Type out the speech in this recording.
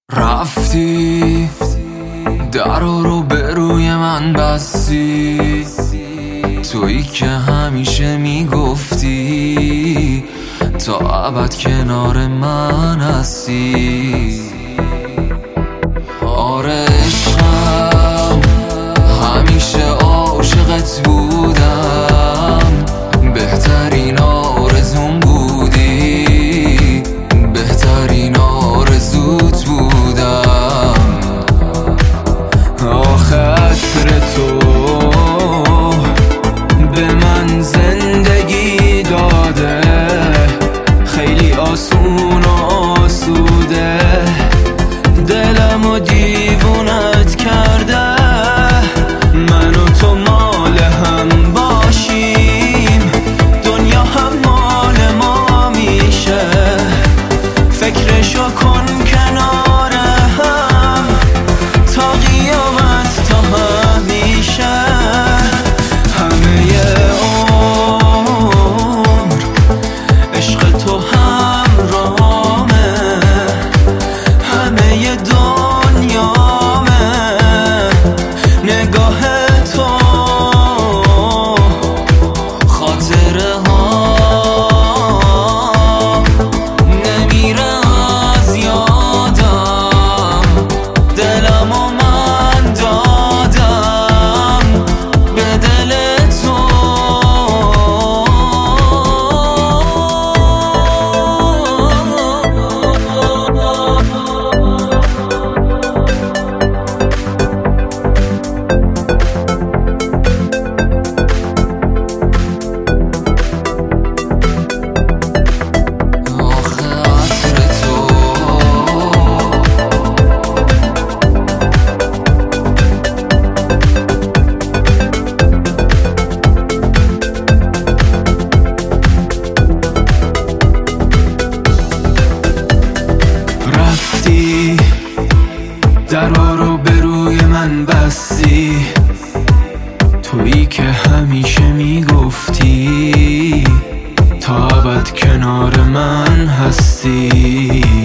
رفتی درو رو به روی من بستی، تویی که همیشه میگفتی تا ابد کنار من هستی. آره عشقم، همیشه عاشقت بودم، بهترین آرزوم بودی، بهترین آرزوت بودم. آخر تو به من زندگی داده، خیلی آسون و آسوده، دلمو دیوونت کرده. من و تو مال هم باشیم، دنیا هم مال ما میشه، فکرشو کن کنار هم تا قیامت تا همیشه. همه عمر عشق تو همرامه، همه دنیامه، نگاه تو خاطره ها نمیره از یادم، دلمو من دادم به دل تو. درا رو به روی من بستی، تویی که همیشه میگفتی تا ابد کنار من هستی.